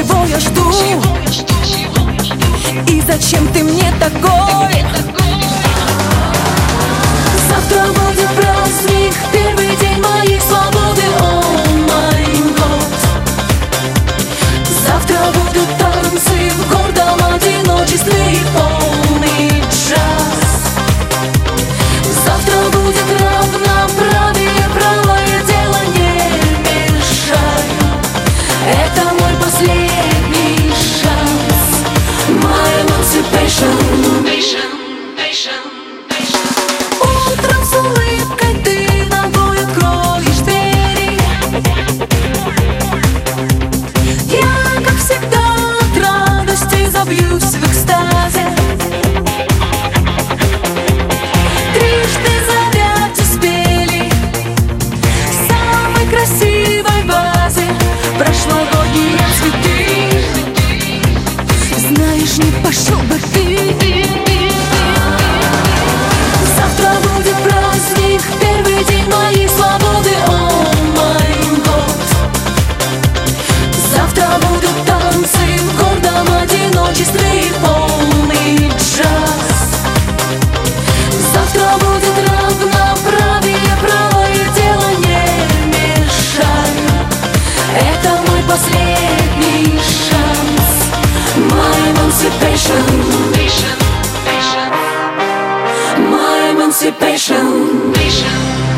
чего я жду? И зачем ты мне такой? Завтра будет праздник, первый день моей свободы. О май год. Завтра будут танцы в гордом одиночестве и полный час. Завтра будет равноправие, правое дело, не мешай. Это мой последний шанс. My emancipation. Утром с улыбкой ты ногой откроешь двери. Я, как всегда, от радости забьюсь в экстазе. Трижды завять успели в самой красивой вазе прошлогодние цветы. Знаешь, не пошел бы ты. Завтра будет праздник, первый день моей свободы. О май год. Завтра будут танцы в гордом одиночестве и полный час. Завтра будет равноправие, правое дело, не мешай. Это мой последний шанс. My emancipation. My emancipation.